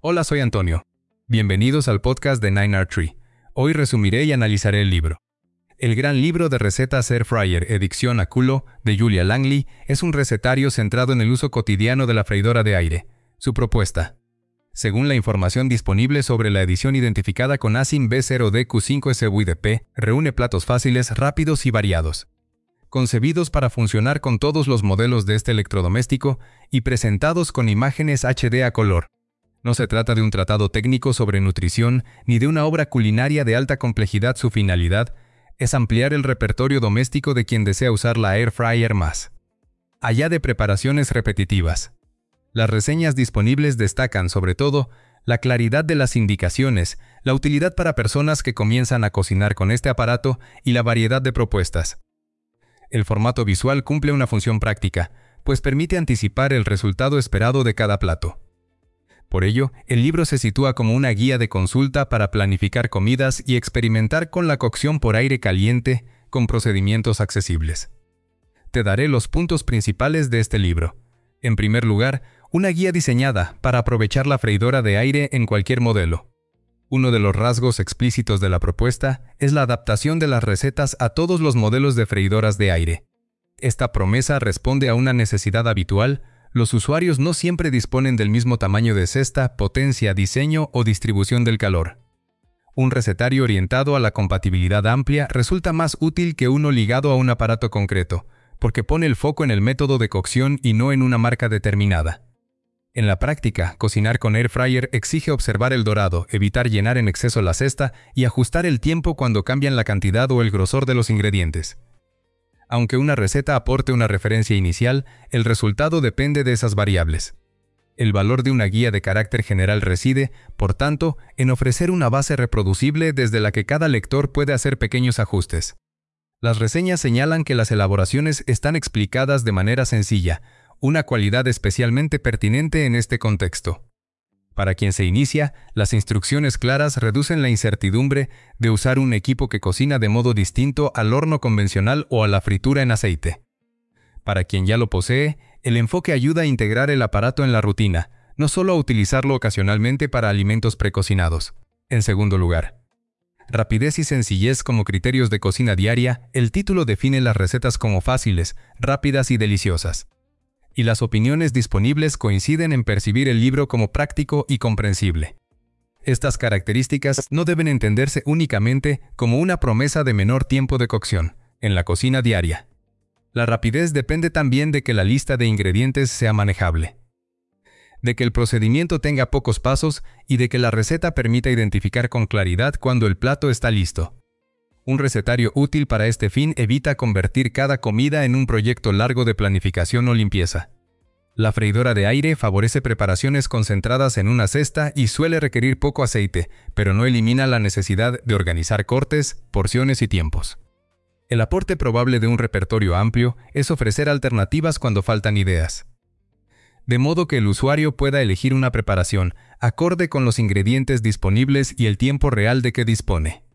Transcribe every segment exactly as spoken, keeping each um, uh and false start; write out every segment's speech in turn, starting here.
Hola, soy Antonio. Bienvenidos al podcast de nine R Tree. Hoy resumiré y analizaré el libro. El gran libro de recetas Air Fryer, edición a culo, de Julia Langley, es un recetario centrado en el uso cotidiano de la freidora de aire. Su propuesta. Según la información disponible sobre la edición identificada con A S I M B cero D Q cinco S V I D P, reúne platos fáciles, rápidos y variados, concebidos para funcionar con todos los modelos de este electrodoméstico y presentados con imágenes H D a color. No se trata de un tratado técnico sobre nutrición ni de una obra culinaria de alta complejidad. Su finalidad es ampliar el repertorio doméstico de quien desea usar la Air Fryer más allá de preparaciones repetitivas. Las reseñas disponibles destacan, sobre todo, la claridad de las indicaciones, la utilidad para personas que comienzan a cocinar con este aparato y la variedad de propuestas. El formato visual cumple una función práctica, pues permite anticipar el resultado esperado de cada plato. Por ello, el libro se sitúa como una guía de consulta para planificar comidas y experimentar con la cocción por aire caliente con procedimientos accesibles. Te daré los puntos principales de este libro. En primer lugar, una guía diseñada para aprovechar la freidora de aire en cualquier modelo. Uno de los rasgos explícitos de la propuesta es la adaptación de las recetas a todos los modelos de freidoras de aire. Esta promesa responde a una necesidad habitual. Los usuarios no siempre disponen del mismo tamaño de cesta, potencia, diseño o distribución del calor. Un recetario orientado a la compatibilidad amplia resulta más útil que uno ligado a un aparato concreto, porque pone el foco en el método de cocción y no en una marca determinada. En la práctica, cocinar con Air Fryer exige observar el dorado, evitar llenar en exceso la cesta y ajustar el tiempo cuando cambian la cantidad o el grosor de los ingredientes. Aunque una receta aporte una referencia inicial, el resultado depende de esas variables. El valor de una guía de carácter general reside, por tanto, en ofrecer una base reproducible desde la que cada lector puede hacer pequeños ajustes. Las reseñas señalan que las elaboraciones están explicadas de manera sencilla, una cualidad especialmente pertinente en este contexto. Para quien se inicia, las instrucciones claras reducen la incertidumbre de usar un equipo que cocina de modo distinto al horno convencional o a la fritura en aceite. Para quien ya lo posee, el enfoque ayuda a integrar el aparato en la rutina, no solo a utilizarlo ocasionalmente para alimentos precocinados. En segundo lugar, rapidez y sencillez como criterios de cocina diaria. El título define las recetas como fáciles, rápidas y deliciosas. Y las opiniones disponibles coinciden en percibir el libro como práctico y comprensible. Estas características no deben entenderse únicamente como una promesa de menor tiempo de cocción en la cocina diaria. La rapidez depende también de que la lista de ingredientes sea manejable, de que el procedimiento tenga pocos pasos y de que la receta permita identificar con claridad cuando el plato está listo. Un recetario útil para este fin evita convertir cada comida en un proyecto largo de planificación o limpieza. La freidora de aire favorece preparaciones concentradas en una cesta y suele requerir poco aceite, pero no elimina la necesidad de organizar cortes, porciones y tiempos. El aporte probable de un repertorio amplio es ofrecer alternativas cuando faltan ideas, de modo que el usuario pueda elegir una preparación acorde con los ingredientes disponibles y el tiempo real de que dispone.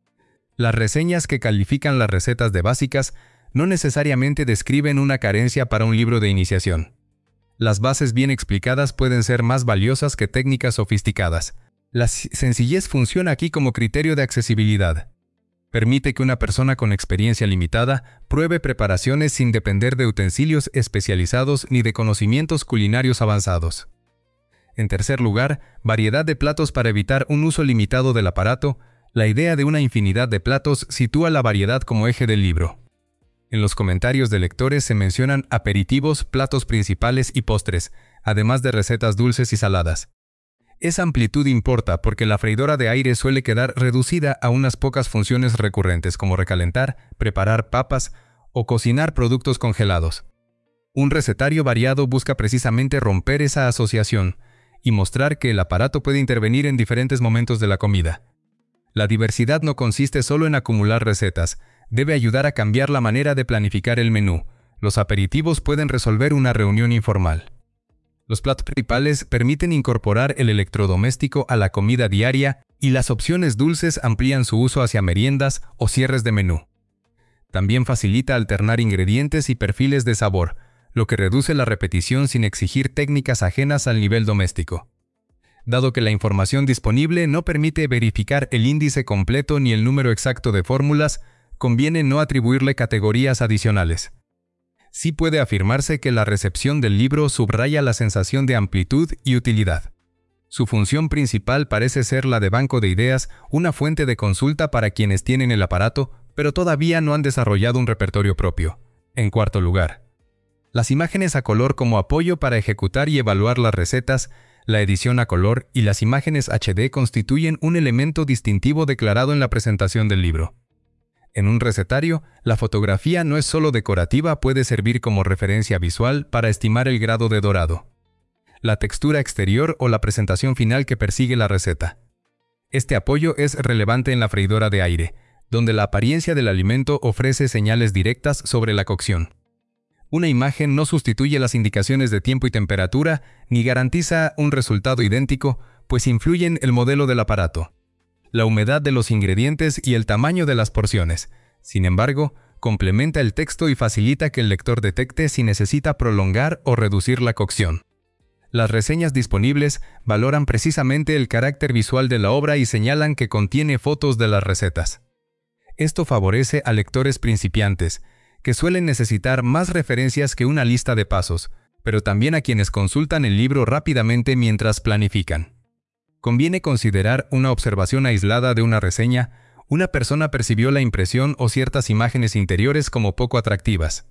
Las reseñas que califican las recetas de básicas no necesariamente describen una carencia para un libro de iniciación. Las bases bien explicadas pueden ser más valiosas que técnicas sofisticadas. La sencillez funciona aquí como criterio de accesibilidad. Permite que una persona con experiencia limitada pruebe preparaciones sin depender de utensilios especializados ni de conocimientos culinarios avanzados. En tercer lugar, variedad de platos para evitar un uso limitado del aparato. La idea de una infinidad de platos sitúa la variedad como eje del libro. En los comentarios de lectores se mencionan aperitivos, platos principales y postres, además de recetas dulces y saladas. Esa amplitud importa porque la freidora de aire suele quedar reducida a unas pocas funciones recurrentes como recalentar, preparar papas o cocinar productos congelados. Un recetario variado busca precisamente romper esa asociación y mostrar que el aparato puede intervenir en diferentes momentos de la comida. La diversidad no consiste solo en acumular recetas, debe ayudar a cambiar la manera de planificar el menú. Los aperitivos pueden resolver una reunión informal. Los platos principales permiten incorporar el electrodoméstico a la comida diaria y las opciones dulces amplían su uso hacia meriendas o cierres de menú. También facilita alternar ingredientes y perfiles de sabor, lo que reduce la repetición sin exigir técnicas ajenas al nivel doméstico. Dado que la información disponible no permite verificar el índice completo ni el número exacto de fórmulas, conviene no atribuirle categorías adicionales. Sí puede afirmarse que la recepción del libro subraya la sensación de amplitud y utilidad. Su función principal parece ser la de banco de ideas, una fuente de consulta para quienes tienen el aparato, pero todavía no han desarrollado un repertorio propio. En cuarto lugar, las imágenes a color como apoyo para ejecutar y evaluar las recetas. La edición a color y las imágenes H D constituyen un elemento distintivo declarado en la presentación del libro. En un recetario, la fotografía no es solo decorativa, puede servir como referencia visual para estimar el grado de dorado, la textura exterior o la presentación final que persigue la receta. Este apoyo es relevante en la freidora de aire, donde la apariencia del alimento ofrece señales directas sobre la cocción. Una imagen no sustituye las indicaciones de tiempo y temperatura, ni garantiza un resultado idéntico, pues influyen el modelo del aparato, la humedad de los ingredientes y el tamaño de las porciones. Sin embargo, complementa el texto y facilita que el lector detecte si necesita prolongar o reducir la cocción. Las reseñas disponibles valoran precisamente el carácter visual de la obra y señalan que contiene fotos de las recetas. Esto favorece a lectores principiantes, que suelen necesitar más referencias que una lista de pasos, pero también a quienes consultan el libro rápidamente mientras planifican. Conviene considerar una observación aislada de una reseña. Una persona percibió la impresión o ciertas imágenes interiores como poco atractivas.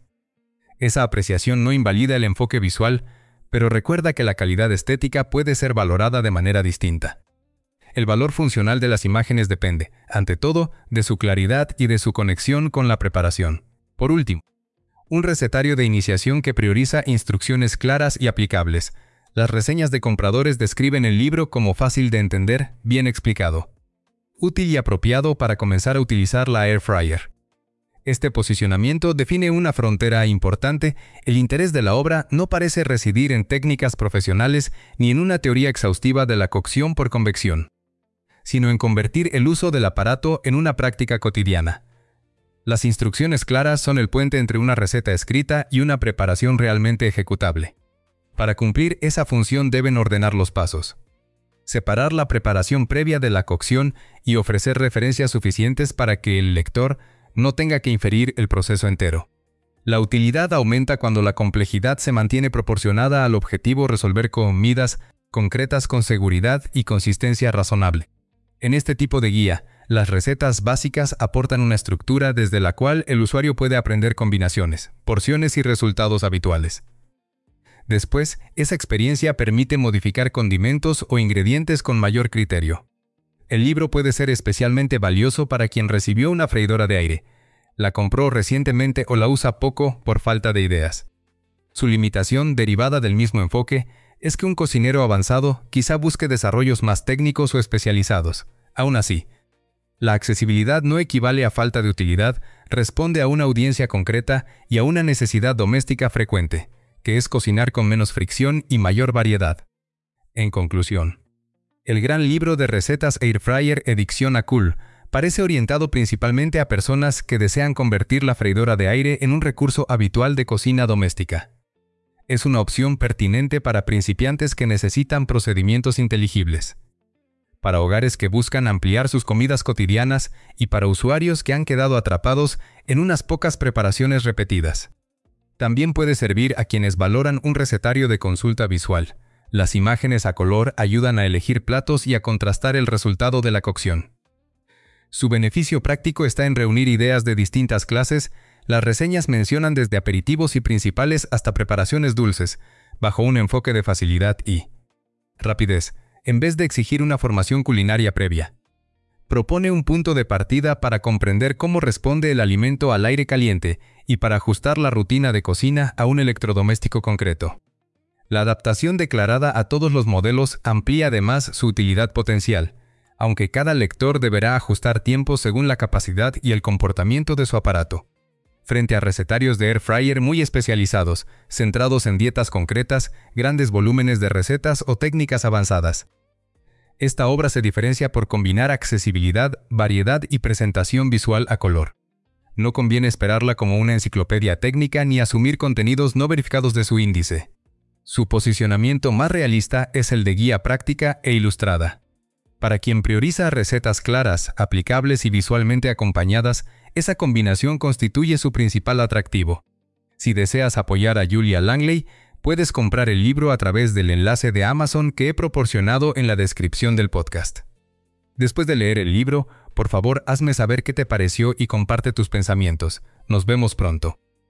Esa apreciación no invalida el enfoque visual, pero recuerda que la calidad estética puede ser valorada de manera distinta. El valor funcional de las imágenes depende, ante todo, de su claridad y de su conexión con la preparación. Por último, un recetario de iniciación que prioriza instrucciones claras y aplicables. Las reseñas de compradores describen el libro como fácil de entender, bien explicado, útil y apropiado para comenzar a utilizar la Air Fryer. Este posicionamiento define una frontera importante. El interés de la obra no parece residir en técnicas profesionales ni en una teoría exhaustiva de la cocción por convección, sino en convertir el uso del aparato en una práctica cotidiana. Las instrucciones claras son el puente entre una receta escrita y una preparación realmente ejecutable. Para cumplir esa función deben ordenar los pasos, separar la preparación previa de la cocción y ofrecer referencias suficientes para que el lector no tenga que inferir el proceso entero. La utilidad aumenta cuando la complejidad se mantiene proporcionada al objetivo resolver comidas concretas con seguridad y consistencia razonable. En este tipo de guía, las recetas básicas aportan una estructura desde la cual el usuario puede aprender combinaciones, porciones y resultados habituales. Después, esa experiencia permite modificar condimentos o ingredientes con mayor criterio. El libro puede ser especialmente valioso para quien recibió una freidora de aire, la compró recientemente o la usa poco por falta de ideas. Su limitación, derivada del mismo enfoque, es que un cocinero avanzado quizá busque desarrollos más técnicos o especializados. Aún así, la accesibilidad no equivale a falta de utilidad, responde a una audiencia concreta y a una necesidad doméstica frecuente, que es cocinar con menos fricción y mayor variedad. En conclusión, el gran libro de recetas Air Fryer Edición A Cool parece orientado principalmente a personas que desean convertir la freidora de aire en un recurso habitual de cocina doméstica. Es una opción pertinente para principiantes que necesitan procedimientos inteligibles, para hogares que buscan ampliar sus comidas cotidianas y para usuarios que han quedado atrapados en unas pocas preparaciones repetidas. También puede servir a quienes valoran un recetario de consulta visual. Las imágenes a color ayudan a elegir platos y a contrastar el resultado de la cocción. Su beneficio práctico está en reunir ideas de distintas clases. Las reseñas mencionan desde aperitivos y principales hasta preparaciones dulces, bajo un enfoque de facilidad y rapidez, en vez de exigir una formación culinaria previa. Propone un punto de partida para comprender cómo responde el alimento al aire caliente y para ajustar la rutina de cocina a un electrodoméstico concreto. La adaptación declarada a todos los modelos amplía además su utilidad potencial, aunque cada lector deberá ajustar tiempos según la capacidad y el comportamiento de su aparato. Frente a recetarios de Air Fryer muy especializados, centrados en dietas concretas, grandes volúmenes de recetas o técnicas avanzadas. Esta obra se diferencia por combinar accesibilidad, variedad y presentación visual a color. No conviene esperarla como una enciclopedia técnica ni asumir contenidos no verificados de su índice. Su posicionamiento más realista es el de guía práctica e ilustrada. Para quien prioriza recetas claras, aplicables y visualmente acompañadas, esa combinación constituye su principal atractivo. Si deseas apoyar a Julia Langley, puedes comprar el libro a través del enlace de Amazon que he proporcionado en la descripción del podcast. Después de leer el libro, por favor hazme saber qué te pareció y comparte tus pensamientos. Nos vemos pronto.